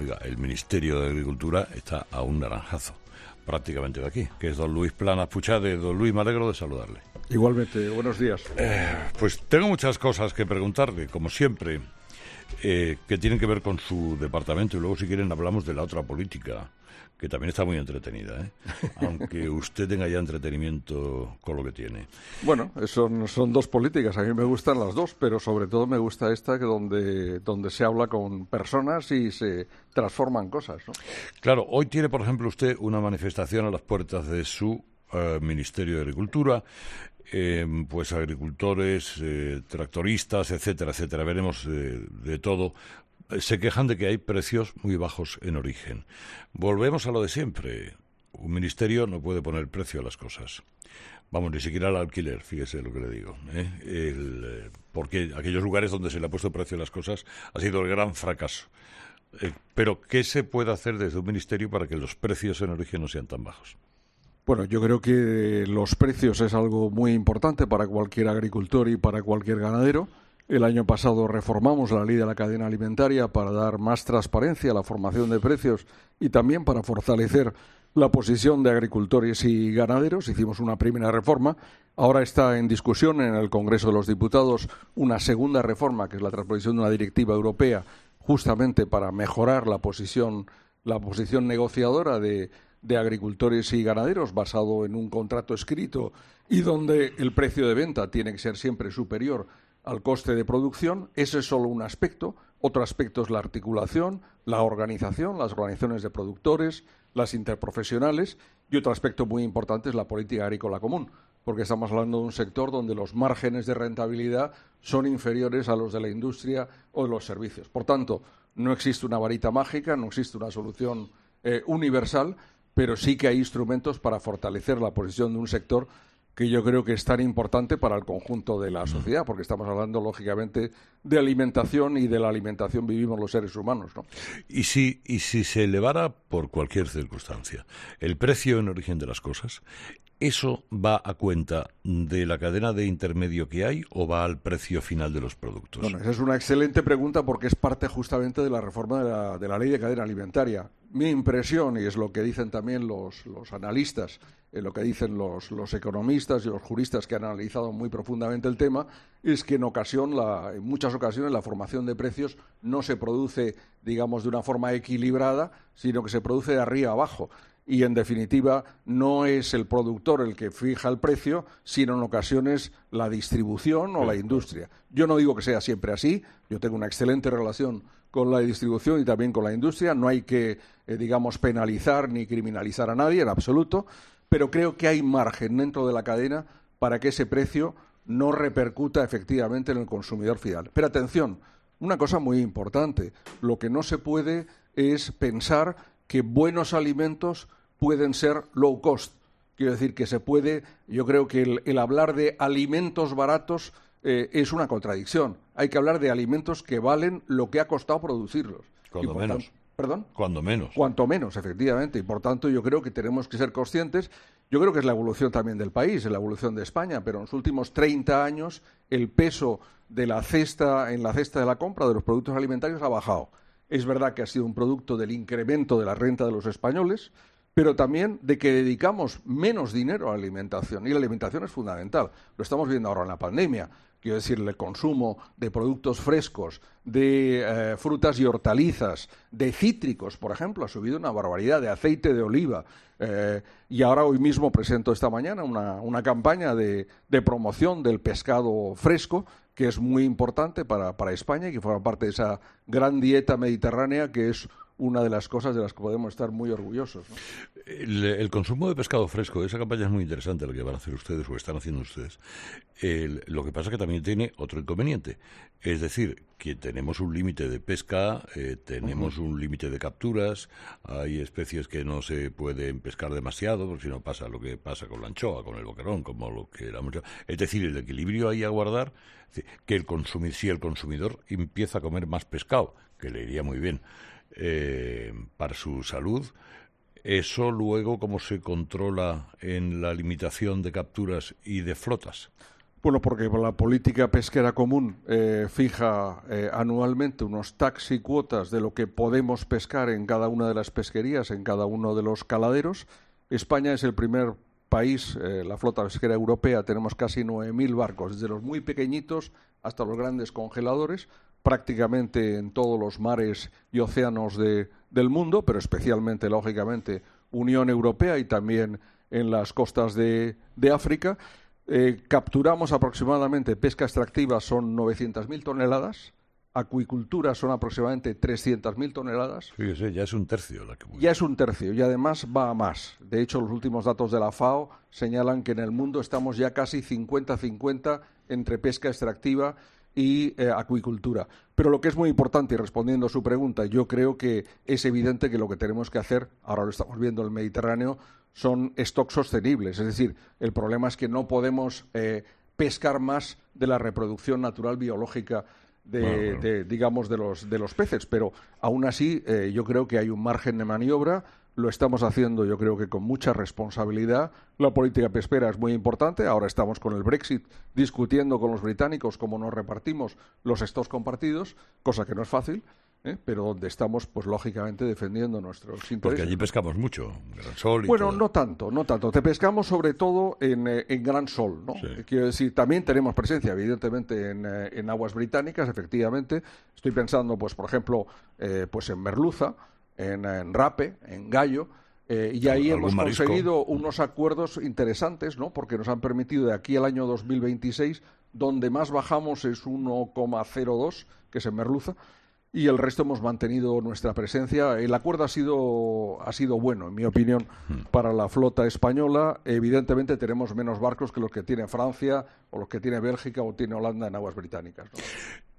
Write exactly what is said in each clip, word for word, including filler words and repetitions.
Oiga, el Ministerio de Agricultura está a un naranjazo, prácticamente de aquí, que es don Luis Planas Puchade. Don Luis, me alegro de saludarle. Igualmente, buenos días. Eh, pues tengo muchas cosas que preguntarle, como siempre, eh, que tienen que ver con su departamento, y luego, si quieren, hablamos de la otra política, que también está muy entretenida, ¿eh? Aunque usted tenga ya entretenimiento con lo que tiene. Bueno, son, son dos políticas, a mí me gustan las dos, pero sobre todo me gusta esta, que donde, donde se habla con personas y se transforman cosas, ¿no? Claro, hoy tiene, por ejemplo, usted una manifestación a las puertas de su uh, Ministerio de Agricultura, eh, pues agricultores, eh, tractoristas, etcétera, etcétera, veremos eh, de todo. Se quejan de que hay precios muy bajos en origen. Volvemos a lo de siempre. Un ministerio no puede poner precio a las cosas. Vamos, ni siquiera al alquiler, fíjese lo que le digo, ¿eh? El, eh, porque aquellos lugares donde se le ha puesto precio a las cosas ha sido el gran fracaso. Eh, pero, ¿qué se puede hacer desde un ministerio para que los precios en origen no sean tan bajos? Bueno, yo creo que los precios es algo muy importante para cualquier agricultor y para cualquier ganadero. El año pasado reformamos la ley de la cadena alimentaria para dar más transparencia a la formación de precios y también para fortalecer la posición de agricultores y ganaderos. Hicimos una primera reforma. Ahora está en discusión en el Congreso de los Diputados una segunda reforma, que es la transposición de una directiva europea, justamente para mejorar la posición, la posición negociadora de, de agricultores y ganaderos, basado en un contrato escrito y donde el precio de venta tiene que ser siempre superior al coste de producción. Ese es solo un aspecto. Otro aspecto es la articulación, la organización, las organizaciones de productores, las interprofesionales, y otro aspecto muy importante es la política agrícola común, porque estamos hablando de un sector donde los márgenes de rentabilidad son inferiores a los de la industria o de los servicios. Por tanto, no existe una varita mágica, no existe una solución eh, universal, pero sí que hay instrumentos para fortalecer la posición de un sector que yo creo que es tan importante para el conjunto de la sociedad, porque estamos hablando, lógicamente, de alimentación, y de la alimentación vivimos los seres humanos, ¿no? Y si, y si se elevara por cualquier circunstancia el precio en origen de las cosas, ¿eso va a cuenta de la cadena de intermedio que hay o va al precio final de los productos? Bueno, esa es una excelente pregunta, porque es parte justamente de la reforma de la, de la ley de cadena alimentaria. Mi impresión, y es lo que dicen también los, los analistas, eh, lo que dicen los, los economistas y los juristas que han analizado muy profundamente el tema, es que en, ocasión la, en muchas ocasiones la formación de precios no se produce, digamos, de una forma equilibrada, sino que se produce de arriba a abajo. Y, en definitiva, no es el productor el que fija el precio, sino en ocasiones la distribución o la industria. Yo no digo que sea siempre así. Yo tengo una excelente relación con la distribución y también con la industria. No hay que, eh, digamos, penalizar ni criminalizar a nadie, en absoluto. Pero creo que hay margen dentro de la cadena para que ese precio no repercuta efectivamente en el consumidor final. Pero atención, una cosa muy importante. Lo que no se puede es pensar que buenos alimentos pueden ser low cost. Quiero decir que se puede, yo creo que el, el hablar de alimentos baratos eh, es una contradicción. Hay que hablar de alimentos que valen lo que ha costado producirlos. Cuando menos. Tanto, ¿Perdón? Cuando menos. Cuanto menos, efectivamente. Y por tanto yo creo que tenemos que ser conscientes. Yo creo que es la evolución también del país, es la evolución de España, pero en los últimos treinta años el peso de la cesta, en la cesta de la compra de los productos alimentarios ha bajado. Es verdad que ha sido un producto del incremento de la renta de los españoles, pero también de que dedicamos menos dinero a la alimentación. Y la alimentación es fundamental. Lo estamos viendo ahora en la pandemia. Quiero decir, el consumo de productos frescos, de eh, frutas y hortalizas, de cítricos, por ejemplo, ha subido una barbaridad, de aceite de oliva. Eh, y ahora, hoy mismo, presento esta mañana una, una campaña de, de promoción del pescado fresco, que es muy importante para, para España y que forma parte de esa gran dieta mediterránea que es una de las cosas de las que podemos estar muy orgullosos, ¿no? El, el consumo de pescado fresco, esa campaña es muy interesante la que van a hacer ustedes o están haciendo ustedes. El, lo que pasa es que también tiene otro inconveniente, es decir, que tenemos un límite de pesca, eh, tenemos uh-huh. un límite de capturas, hay especies que no se pueden pescar demasiado, porque si no pasa lo que pasa con la anchoa, con el boquerón, como lo que la mucha... Es decir, el equilibrio ahí a guardar, que el consumidor, si el consumidor empieza a comer más pescado, que le iría muy bien eh, para su salud, ¿eso luego cómo se controla en la limitación de capturas y de flotas? Bueno, porque la política pesquera común eh, fija eh, anualmente unos tax y cuotas de lo que podemos pescar en cada una de las pesquerías, en cada uno de los caladeros. España es el primer país, eh, la flota pesquera europea, tenemos casi nueve mil barcos, desde los muy pequeñitos hasta los grandes congeladores, prácticamente en todos los mares y océanos de, del mundo, pero especialmente, lógicamente, Unión Europea y también en las costas de, de África. Eh, capturamos aproximadamente, pesca extractiva son novecientas mil toneladas, acuicultura son aproximadamente trescientas mil toneladas. Fíjese, ya es un tercio. La que... Ya es un tercio y además va a más. De hecho, los últimos datos de la FAO señalan que en el mundo estamos ya casi cincuenta cincuenta entre pesca extractiva y eh, acuicultura. Pero lo que es muy importante, y respondiendo a su pregunta, yo creo que es evidente que lo que tenemos que hacer, ahora lo estamos viendo en el Mediterráneo, son stocks sostenibles. Es decir, el problema es que no podemos eh, pescar más de la reproducción natural biológica de, bueno, bueno. de digamos, de los, de los peces. Pero aún así, eh, yo creo que hay un margen de maniobra. Lo estamos haciendo, yo creo que con mucha responsabilidad. La política pesquera es muy importante. Ahora estamos con el Brexit discutiendo con los británicos cómo nos repartimos los stocks compartidos, cosa que no es fácil. ¿Eh? Pero donde estamos, pues lógicamente, defendiendo nuestros intereses. Porque allí pescamos mucho, Gran Sol y Bueno, todo. no tanto, no tanto. Te pescamos sobre todo en, eh, en Gran Sol, ¿no? Sí. Quiero decir, también tenemos presencia, evidentemente, en, eh, en aguas británicas, efectivamente. Estoy pensando, pues, por ejemplo, eh, pues en merluza, en, en rape, en gallo. Eh, y ahí hemos marisco? conseguido unos acuerdos interesantes, ¿no? Porque nos han permitido de aquí al año dos mil veintiséis, donde más bajamos es uno coma cero dos, que es en merluza. Y el resto hemos mantenido nuestra presencia. El acuerdo ha sido, ha sido bueno, en mi opinión, para la flota española. Evidentemente tenemos menos barcos que los que tiene Francia o los que tiene Bélgica o tiene Holanda en aguas británicas, ¿no?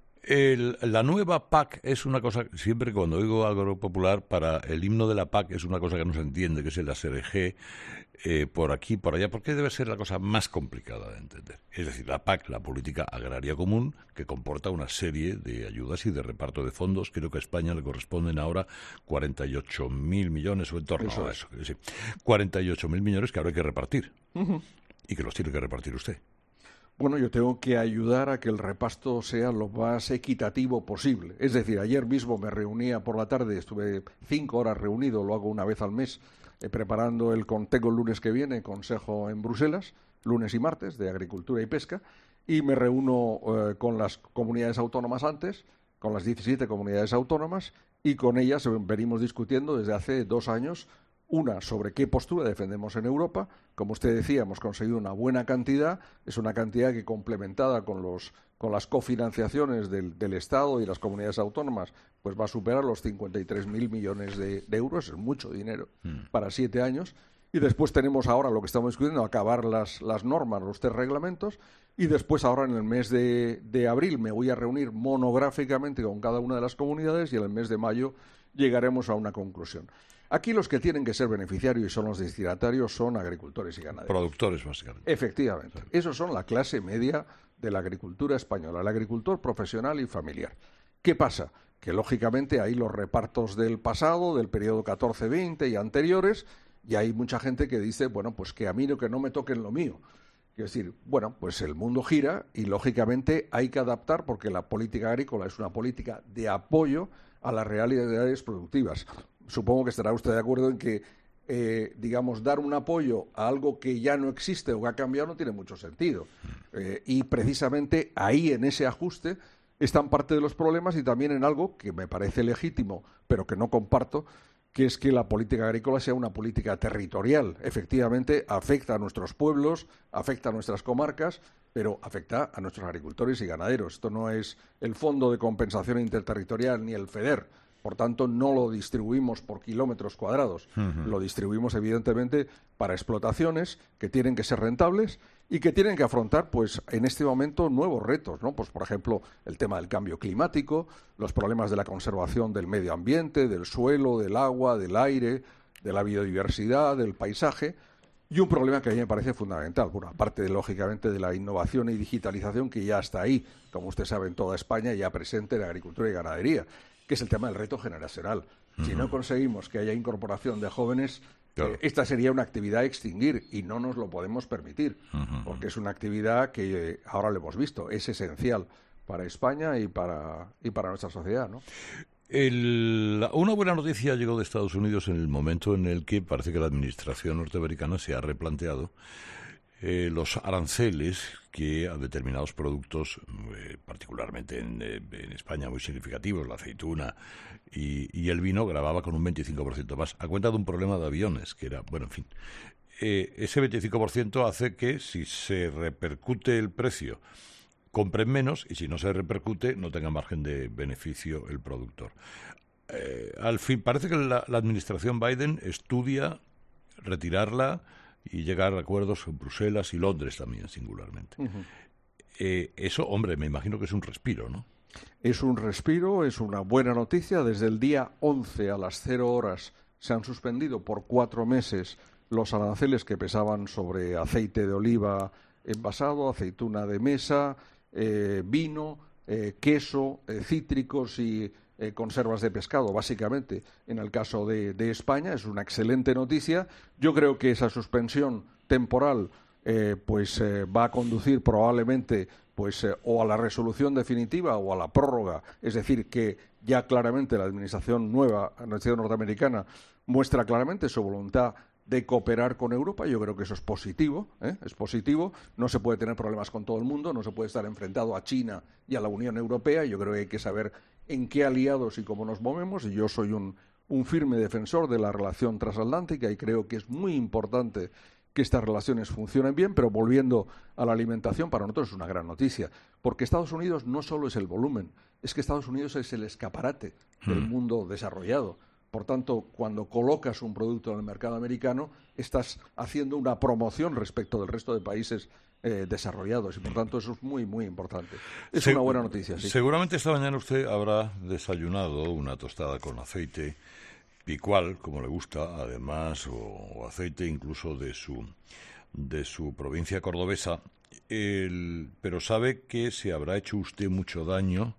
El, la nueva P A C es una cosa, siempre cuando oigo algo popular, para el himno de la P A C es una cosa que no se entiende, que es el A S R G, eh, por aquí, por allá. ¿Por qué debe ser la cosa más complicada de entender? Es decir, la P A C, la Política Agraria Común, que comporta una serie de ayudas y de reparto de fondos. Creo que a España le corresponden ahora cuarenta y ocho mil millones o en torno eso a es. eso. Sí, cuarenta y ocho mil millones que ahora hay que repartir. Uh-huh. Y que los tiene que repartir usted. Bueno, yo tengo que ayudar a que el reparto sea lo más equitativo posible. Es decir, ayer mismo me reunía por la tarde, estuve cinco horas reunido, lo hago una vez al mes, eh, preparando el, tengo el lunes que viene, consejo en Bruselas, lunes y martes, de Agricultura y Pesca, y me reúno eh, con las comunidades autónomas antes, con las diecisiete comunidades autónomas, y con ellas venimos discutiendo desde hace dos años una, sobre qué postura defendemos en Europa. Como usted decía, hemos conseguido una buena cantidad. Es una cantidad que, complementada con los con las cofinanciaciones del, del Estado y las comunidades autónomas, pues va a superar los cincuenta y tres mil millones de, de euros. Es mucho dinero mm. para siete años. Y después tenemos ahora lo que estamos discutiendo, acabar las, las normas, los tres reglamentos. Y después, ahora en el mes de, de abril, me voy a reunir monográficamente con cada una de las comunidades y en el mes de mayo llegaremos a una conclusión. Aquí los que tienen que ser beneficiarios y son los destinatarios son agricultores y ganaderos. Productores, básicamente. Efectivamente. Sí. Esos son la clase media de la agricultura española, el agricultor profesional y familiar. ¿Qué pasa? Que, lógicamente, hay los repartos del pasado, del periodo catorce veinte y anteriores, y hay mucha gente que dice, bueno, pues que a mí no, que no me toquen lo mío. Quiero decir, bueno, pues el mundo gira y, lógicamente, hay que adaptar, porque la política agrícola es una política de apoyo a las realidades productivas. Supongo que estará usted de acuerdo en que, eh, digamos, dar un apoyo a algo que ya no existe o que ha cambiado no tiene mucho sentido. Eh, y precisamente ahí, en ese ajuste, están parte de los problemas, y también en algo que me parece legítimo, pero que no comparto, que es que la política agrícola sea una política territorial. Efectivamente, afecta a nuestros pueblos, afecta a nuestras comarcas, pero afecta a nuestros agricultores y ganaderos. Esto no es el Fondo de Compensación Interterritorial ni el FEDER. Por tanto, no lo distribuimos por kilómetros cuadrados. Uh-huh. Lo distribuimos, evidentemente, para explotaciones que tienen que ser rentables y que tienen que afrontar, pues, en este momento, nuevos retos, ¿no? Pues, por ejemplo, el tema del cambio climático, los problemas de la conservación del medio ambiente, del suelo, del agua, del aire, de la biodiversidad, del paisaje, y un problema que a mí me parece fundamental. Bueno, aparte, de, lógicamente, de la innovación y digitalización que ya está ahí, como usted sabe, en toda España, ya presente en agricultura y ganadería, que es el tema del reto generacional. Uh-huh. Si no conseguimos que haya incorporación de jóvenes, claro. eh, esta sería una actividad a extinguir y no nos lo podemos permitir, uh-huh. porque es una actividad que eh, ahora lo hemos visto, es esencial para España y para, y para nuestra sociedad, ¿no? El, una buena noticia llegó de Estados Unidos en el momento en el que parece que la administración norteamericana se ha replanteado eh, los aranceles que a determinados productos, eh, particularmente en, eh, en España muy significativos, la aceituna y, y el vino, grababa con un veinticinco por ciento más, a cuenta de un problema de aviones, que era, bueno, en fin, eh, ese veinticinco por ciento hace que si se repercute el precio, compren menos y si no se repercute no tenga margen de beneficio el productor. Eh, al fin, parece que la, la administración Biden estudia retirarla y llegar a acuerdos en Bruselas y Londres también, singularmente. Uh-huh. Eh, eso, hombre, me imagino que es un respiro, ¿no? Es un respiro, es una buena noticia. Desde el día once a las cero horas se han suspendido por cuatro meses los aranceles que pesaban sobre aceite de oliva envasado, aceituna de mesa, Eh, vino, eh, queso, eh, cítricos y eh, conservas de pescado, básicamente. En el caso de, de España es una excelente noticia. Yo creo que esa suspensión temporal eh, pues eh, va a conducir probablemente pues eh, o a la resolución definitiva o a la prórroga. Es decir, que ya claramente la administración nueva, la administración norteamericana, muestra claramente su voluntad de cooperar con Europa. Yo creo que eso es positivo, ¿eh? es positivo. No se puede tener problemas con todo el mundo, no se puede estar enfrentado a China y a la Unión Europea. Yo creo que hay que saber en qué aliados y cómo nos movemos, y yo soy un, un firme defensor de la relación transatlántica y creo que es muy importante que estas relaciones funcionen bien. Pero volviendo a la alimentación, para nosotros es una gran noticia, porque Estados Unidos no solo es el volumen, es que Estados Unidos es el escaparate del mundo desarrollado. Por tanto, cuando colocas un producto en el mercado americano, estás haciendo una promoción respecto del resto de países eh, desarrollados, y por tanto eso es muy, muy importante. Es Se- una buena noticia. Sí. Seguramente esta mañana usted habrá desayunado una tostada con aceite picual, como le gusta, además, o, o aceite incluso de su, de su provincia cordobesa, el, pero sabe que se habrá hecho usted mucho daño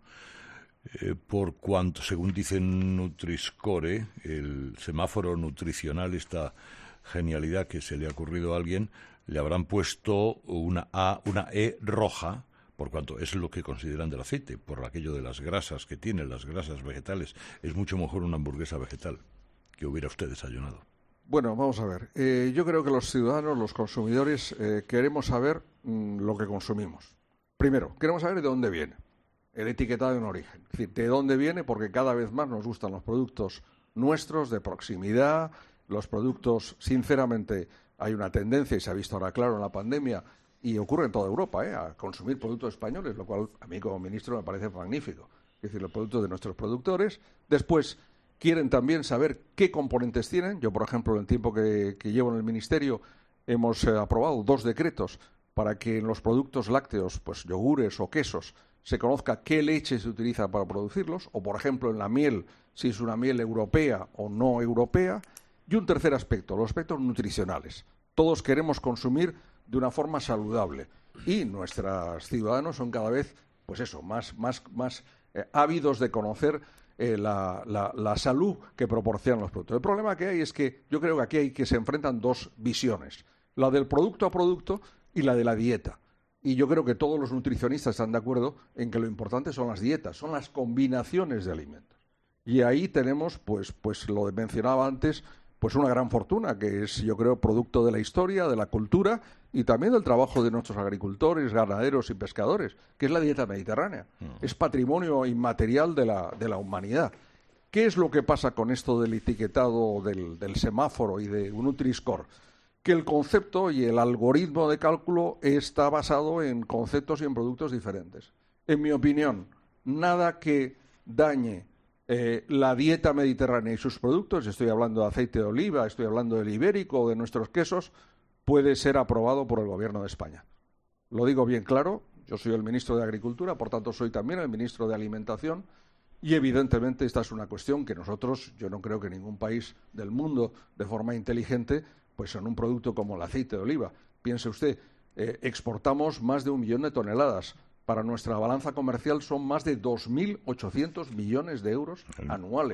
Eh, por cuanto, según dice Nutri-Score, el semáforo nutricional, esta genialidad que se le ha ocurrido a alguien, le habrán puesto una A, una E roja, por cuanto es lo que consideran del aceite, por aquello de las grasas que tiene, las grasas vegetales. Es mucho mejor una hamburguesa vegetal que hubiera usted desayunado. Bueno, vamos a ver. Eh, yo creo que los ciudadanos, los consumidores, eh, queremos saber mmm, lo que consumimos. Primero, queremos saber de dónde viene el etiquetado en origen. Es decir, de dónde viene, porque cada vez más nos gustan los productos nuestros, de proximidad, los productos, sinceramente, hay una tendencia, y se ha visto ahora claro en la pandemia, y ocurre en toda Europa, ¿eh? a consumir productos españoles, lo cual a mí como ministro me parece magnífico. Es decir, los productos de nuestros productores. Después, quieren también saber qué componentes tienen. Yo, por ejemplo, en el tiempo que, que llevo en el Ministerio, hemos eh, aprobado dos decretos para que en los productos lácteos, pues yogures o quesos, se conozca qué leche se utiliza para producirlos, o por ejemplo en la miel, si es una miel europea o no europea. Y un tercer aspecto, los aspectos nutricionales. Todos queremos consumir de una forma saludable y nuestros ciudadanos son cada vez, pues eso, más, más, más eh, ávidos de conocer eh, la, la, la salud que proporcionan los productos. El problema que hay es que yo creo que aquí hay que se enfrentan dos visiones, la del producto a producto y la de la dieta. Y yo creo que todos los nutricionistas están de acuerdo en que lo importante son las dietas, son las combinaciones de alimentos. Y ahí tenemos, pues, pues lo mencionaba antes, pues una gran fortuna, que es, yo creo, producto de la historia, de la cultura y también del trabajo de nuestros agricultores, ganaderos y pescadores, que es la dieta mediterránea. Mm. Es patrimonio inmaterial de la, de la humanidad. ¿Qué es lo que pasa con esto del etiquetado, del, del semáforo y de un Nutri-Score? Que el concepto y el algoritmo de cálculo está basado en conceptos y en productos diferentes. En mi opinión, nada que dañe eh, la dieta mediterránea y sus productos, estoy hablando de aceite de oliva, estoy hablando del ibérico o de nuestros quesos, puede ser aprobado por el Gobierno de España. Lo digo bien claro, yo soy el ministro de Agricultura, por tanto soy también el ministro de Alimentación, y evidentemente esta es una cuestión que nosotros, yo no creo que ningún país del mundo, de forma inteligente, pues en un producto como el aceite de oliva. Piense usted, eh, exportamos más de un millón de toneladas. Para nuestra balanza comercial son más de dos mil ochocientos millones de euros anuales.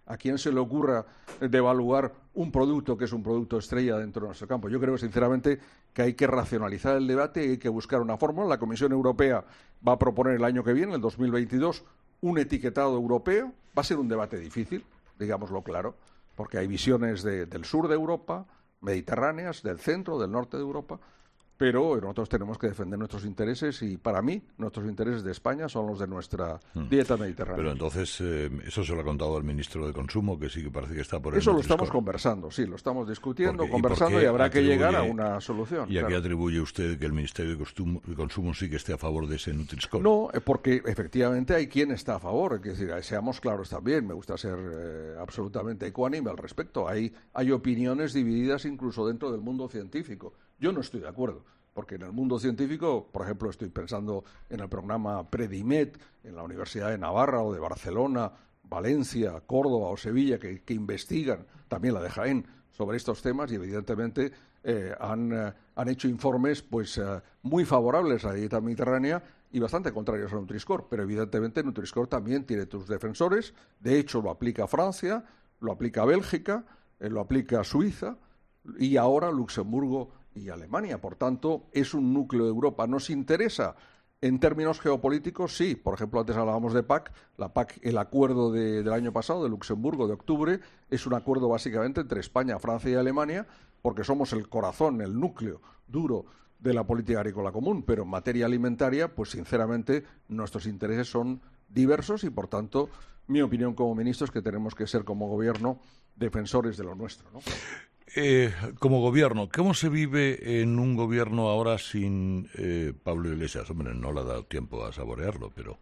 ¿A quién se le ocurra devaluar un producto que es un producto estrella dentro de nuestro campo? Yo creo, sinceramente, que hay que racionalizar el debate y hay que buscar una fórmula. La Comisión Europea va a proponer el año que viene, el dos mil veintidós, un etiquetado europeo. Va a ser un debate difícil, digámoslo claro, porque hay visiones de, del sur de Europa, mediterráneas, del centro, del norte de Europa, pero nosotros tenemos que defender nuestros intereses y, para mí, nuestros intereses de España son los de nuestra dieta mediterránea. Pero entonces, eh, eso se lo ha contado al ministro de Consumo, que sí que parece que está por el Eso lo Nutri-Score. estamos conversando, sí, lo estamos discutiendo, Porque, conversando ¿y, y habrá que atribuye, llegar a una solución. ¿Y a claro. qué atribuye usted que el Ministerio de Consumo, de Consumo sí que esté a favor de ese Nutri-Score? No, porque efectivamente hay quien está a favor, es decir, seamos claros también, me gusta ser eh, absolutamente ecuánime al respecto. Hay, hay opiniones divididas incluso dentro del mundo científico. Yo no estoy de acuerdo. Porque en el mundo científico, por ejemplo, estoy pensando en el programa Predimet, en la Universidad de Navarra o de Barcelona, Valencia, Córdoba o Sevilla, que, que investigan, también la de Jaén, sobre estos temas y evidentemente eh, han, eh, han hecho informes pues eh, muy favorables a la dieta mediterránea y bastante contrarios a Nutri-Score. Pero evidentemente Nutri-Score también tiene sus defensores. De hecho, lo aplica Francia, lo aplica Bélgica, eh, lo aplica Suiza y ahora Luxemburgo y Alemania. Por tanto, es un núcleo de Europa. ¿Nos interesa en términos geopolíticos? Sí. Por ejemplo, antes hablábamos de P A C. La P A C, el acuerdo de, del año pasado, de Luxemburgo, de octubre, es un acuerdo básicamente entre España, Francia y Alemania, porque somos el corazón, el núcleo duro de la política agrícola común. Pero en materia alimentaria, pues sinceramente, nuestros intereses son diversos y, por tanto, mi opinión como ministro es que tenemos que ser, como gobierno, defensores de lo nuestro, ¿no? Eh, como gobierno, ¿cómo se vive en un gobierno ahora sin eh, Pablo Iglesias? Hombre, no le ha dado tiempo a saborearlo, pero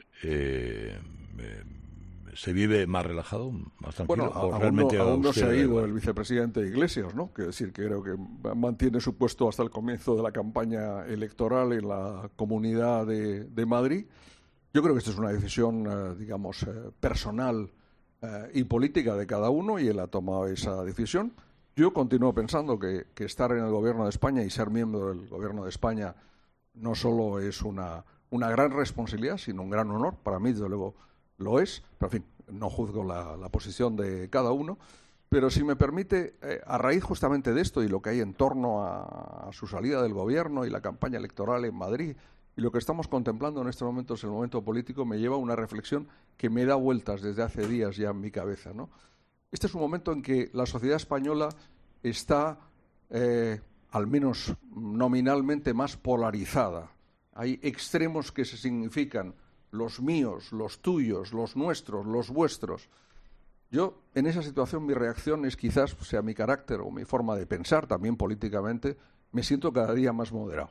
eh, eh, ¿se vive más relajado, más tranquilo? Bueno, ¿O aún, realmente no, aún no se ha ido igual? el vicepresidente Iglesias, ¿no? Que decir que creo que mantiene su puesto hasta el comienzo de la campaña electoral en la Comunidad de, de Madrid. Yo creo que esta es una decisión, eh, digamos, eh, personal eh, y política de cada uno y él ha tomado esa decisión. Yo continúo pensando que, que estar en el Gobierno de España y ser miembro del Gobierno de España no solo es una, una gran responsabilidad, sino un gran honor. Para mí, desde luego, lo es. Pero, en fin, no juzgo la, la posición de cada uno. Pero, si me permite, eh, a raíz justamente de esto y lo que hay en torno a, a su salida del Gobierno y la campaña electoral en Madrid y lo que estamos contemplando en estos momentos, el momento político, me lleva a una reflexión que me da vueltas desde hace días ya en mi cabeza, ¿no? Este es un momento en que la sociedad española está, eh, al menos nominalmente, más polarizada. Hay extremos que se significan los míos, los tuyos, los nuestros, los vuestros. Yo, en esa situación, mi reacción es quizás, sea mi carácter o mi forma de pensar, también políticamente, me siento cada día más moderado.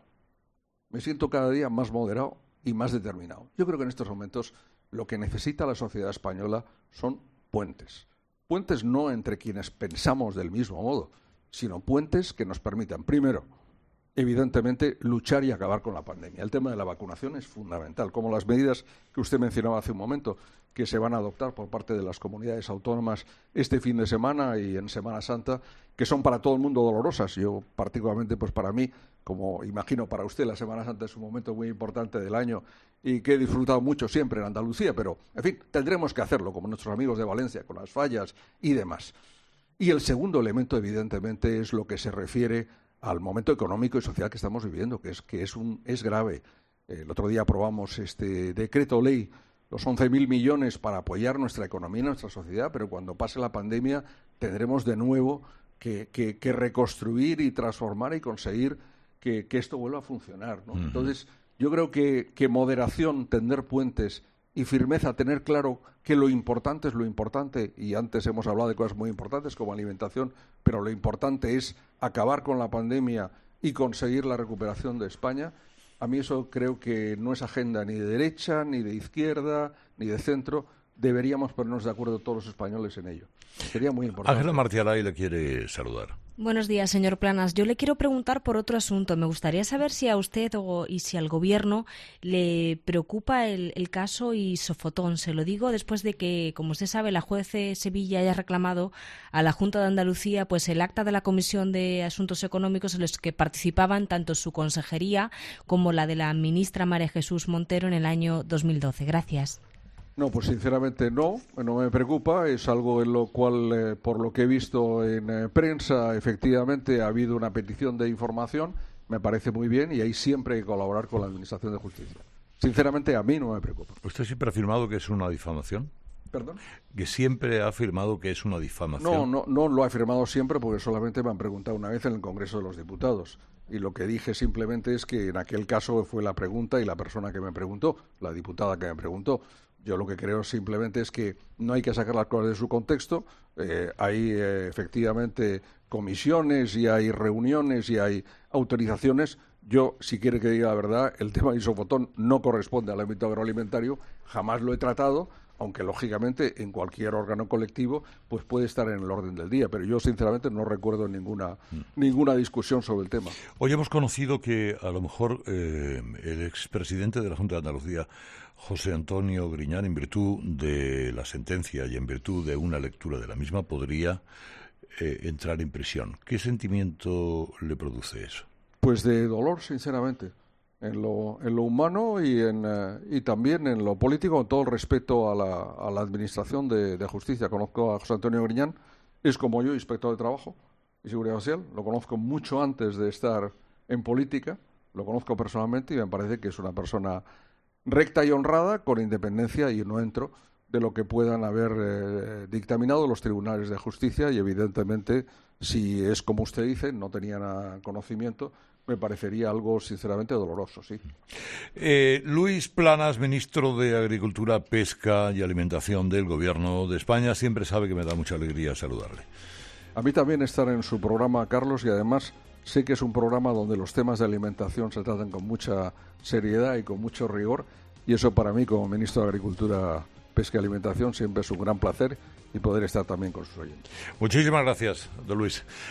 Me siento cada día más moderado y más determinado. Yo creo que en estos momentos lo que necesita la sociedad española son puentes. Puentes no entre quienes pensamos del mismo modo, sino puentes que nos permitan, primero, evidentemente, luchar y acabar con la pandemia. El tema de la vacunación es fundamental, como las medidas que usted mencionaba hace un momento, que se van a adoptar por parte de las comunidades autónomas este fin de semana y en Semana Santa, que son para todo el mundo dolorosas. Yo, particularmente, pues para mí, como imagino para usted, la Semana Santa es un momento muy importante del año y que he disfrutado mucho siempre en Andalucía, pero, en fin, tendremos que hacerlo, como nuestros amigos de Valencia, con las fallas y demás. Y el segundo elemento, evidentemente, es lo que se refiere al momento económico y social que estamos viviendo, que es que es un es grave. El otro día aprobamos este decreto ley, los once mil millones para apoyar nuestra economía y nuestra sociedad, pero cuando pase la pandemia tendremos de nuevo que, que, que reconstruir y transformar y conseguir que, que esto vuelva a funcionar, ¿no? Uh-huh. Entonces, yo creo que, que moderación, tender puentes y firmeza, tener claro que lo importante es lo importante, y antes hemos hablado de cosas muy importantes como alimentación, pero lo importante es acabar con la pandemia y conseguir la recuperación de España. A mí eso creo que no es agenda ni de derecha, ni de izquierda, ni de centro. Deberíamos ponernos de acuerdo todos los españoles en ello. Sería muy importante. Ángela Marcialay le quiere saludar. Buenos días, señor Planas. Yo le quiero preguntar por otro asunto. Me gustaría saber si a usted o, y si al Gobierno le preocupa el, el caso Isofotón. Se lo digo después de que, como usted sabe, la juez de Sevilla haya reclamado a la Junta de Andalucía pues el acta de la Comisión de Asuntos Económicos en los que participaban tanto su consejería como la de la ministra María Jesús Montero en el año dos mil doce. Gracias. No, pues sinceramente no, no me preocupa. Es algo en lo cual, eh, por lo que he visto en eh, prensa, efectivamente ha habido una petición de información. Me parece muy bien y ahí siempre hay que colaborar con la Administración de Justicia. Sinceramente, a mí no me preocupa. ¿Usted siempre ha afirmado que es una difamación? ¿Perdón? Que siempre ha afirmado que es una difamación. No, no, no lo he afirmado siempre porque solamente me han preguntado una vez en el Congreso de los Diputados. Y lo que dije simplemente es que en aquel caso fue la pregunta y la persona que me preguntó, la diputada que me preguntó. Yo lo que creo simplemente es que no hay que sacar las cosas de su contexto. Eh, hay eh, efectivamente comisiones y hay reuniones y hay autorizaciones. Yo, si quiere que diga la verdad, el tema de isofotón no corresponde al ámbito agroalimentario. Jamás lo he tratado, aunque lógicamente en cualquier órgano colectivo pues puede estar en el orden del día. Pero yo sinceramente no recuerdo ninguna, mm. ninguna discusión sobre el tema. Hoy hemos conocido que a lo mejor eh, el expresidente de la Junta de Andalucía, José Antonio Griñán, en virtud de la sentencia y en virtud de una lectura de la misma, podría eh, entrar en prisión. ¿Qué sentimiento le produce eso? Pues de dolor, sinceramente, en lo, en lo humano y, en, eh, y también en lo político, con todo el respeto a la, a la Administración de, de Justicia. Conozco a José Antonio Griñán, es como yo, inspector de Trabajo y Seguridad Social. Lo conozco mucho antes de estar en política, lo conozco personalmente y me parece que es una persona recta y honrada, con independencia, y no entro, de lo que puedan haber eh, dictaminado los tribunales de justicia y, evidentemente, si es como usted dice, no tenían conocimiento, me parecería algo, sinceramente, doloroso, sí. Eh, Luis Planas, ministro de Agricultura, Pesca y Alimentación del Gobierno de España, siempre sabe que me da mucha alegría saludarle. A mí también estar en su programa, Carlos, y además sé que es un programa donde los temas de alimentación se tratan con mucha seriedad y con mucho rigor, y eso para mí, como ministro de Agricultura, Pesca y Alimentación, siempre es un gran placer y poder estar también con sus oyentes. Muchísimas gracias, don Luis.